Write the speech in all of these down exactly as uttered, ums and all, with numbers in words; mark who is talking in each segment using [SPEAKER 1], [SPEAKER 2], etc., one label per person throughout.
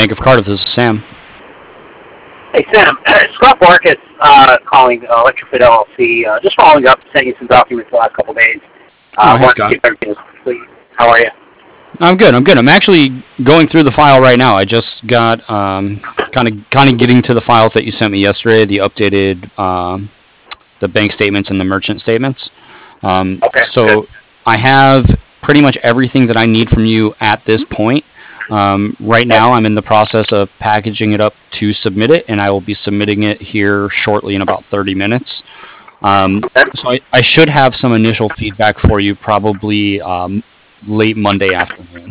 [SPEAKER 1] Bank of Cardiff. This is Sam.
[SPEAKER 2] Hey, Sam. Scott Barkis uh, calling uh, Electrofit L L C. Uh, just following up, sent you some documents the last couple of days. Uh,
[SPEAKER 1] oh, hey, Scott.
[SPEAKER 2] To everything is complete. How are you?
[SPEAKER 1] I'm good. I'm good. I'm actually going through the file right now. I just got um, kind of kind of getting to the files that you sent me yesterday, the updated um, the bank statements and the merchant statements. Um,
[SPEAKER 2] okay.
[SPEAKER 1] So
[SPEAKER 2] good.
[SPEAKER 1] I have pretty much everything that I need from you at this point. Um, right now, I'm in the process of packaging it up to submit it, and I will be submitting it here shortly in about thirty minutes. Um, so I, I should have some initial feedback for you probably um, late Monday afternoon.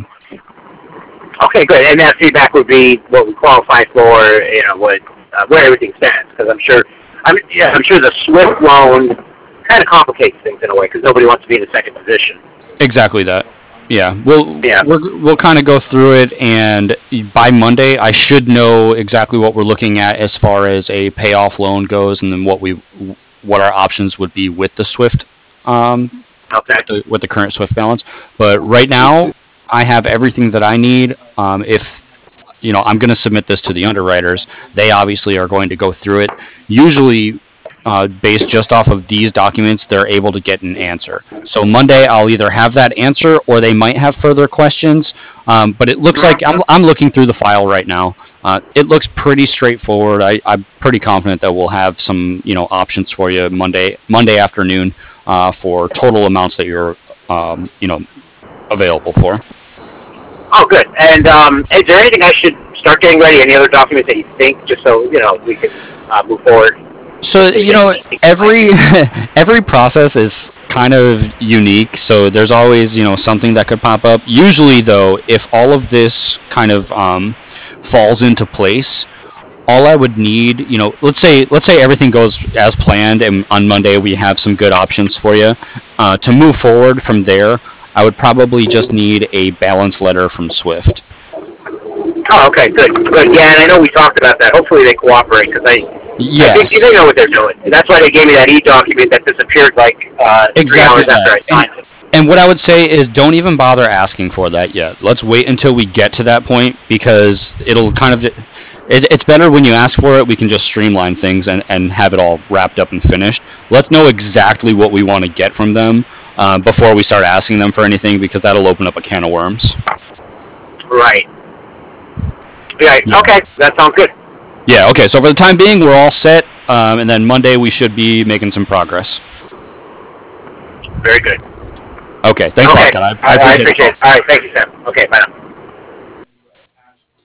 [SPEAKER 2] Okay, good. And that feedback would be what we qualify for, you know, what uh, where everything stands. Because I'm sure, I'm yeah, I'm sure the SWIFT loan kind of complicates things in a way because nobody wants to be in the second position.
[SPEAKER 1] Exactly that. Yeah, we'll
[SPEAKER 2] yeah.
[SPEAKER 1] We're, we'll kind of go through it, and by Monday, I should know exactly what we're looking at as far as a payoff loan goes, and then what we what our options would be with the SWIFT, um,
[SPEAKER 2] okay.
[SPEAKER 1] with, the, with the current SWIFT balance. But right now, I have everything that I need. Um, if you know, I'm going to submit this to the underwriters. They obviously are going to go through it. Usually, uh, based just off of these documents, they're able to get an answer. So Monday, I'll either have that answer or they might have further questions. Um, but it looks like I'm, I'm looking through the file right now. Uh, it looks pretty straightforward. I, I'm pretty confident that we'll have some, you know, options for you Monday Monday afternoon uh, for total amounts that you're, um, you know, available for.
[SPEAKER 2] Oh, good. And um, is there anything I should start getting ready? Any other documents that you think, just so you know, we can uh, move forward?
[SPEAKER 1] So you know, every every process is kind of unique. So there's always, you know, something that could pop up. Usually, though, if all of this kind of um, falls into place, all I would need, you know, let's say let's say everything goes as planned, and on Monday we have some good options for you. Uh, to move forward from there, I would probably just need a balance letter from SWIFT.
[SPEAKER 2] Oh, okay, good, good. Yeah, and I know we talked about that. Hopefully they cooperate, because I,
[SPEAKER 1] yes.
[SPEAKER 2] I think they know what they're doing. And that's why they gave me that e-document that disappeared like uh,
[SPEAKER 1] exactly
[SPEAKER 2] three hours
[SPEAKER 1] that.
[SPEAKER 2] after I signed
[SPEAKER 1] and,
[SPEAKER 2] it.
[SPEAKER 1] And what I would say is don't even bother asking for that yet. Let's wait until we get to that point, because it'll kind of... It, it's better when you ask for it. We can just streamline things and, and have it all wrapped up and finished. Let's know exactly what we want to get from them uh, before we start asking them for anything, because that'll open up a can of worms.
[SPEAKER 2] Right. Yeah,
[SPEAKER 1] yeah.
[SPEAKER 2] Okay, that sounds good.
[SPEAKER 1] Yeah, okay, so for the time being, we're all set, um, and then Monday we should be making some progress.
[SPEAKER 2] Very good.
[SPEAKER 1] Okay, thanks
[SPEAKER 2] okay.
[SPEAKER 1] a lot, Ken. I, I
[SPEAKER 2] I,
[SPEAKER 1] appreciate,
[SPEAKER 2] I appreciate it. All right, thank you, Sam. Okay, bye now.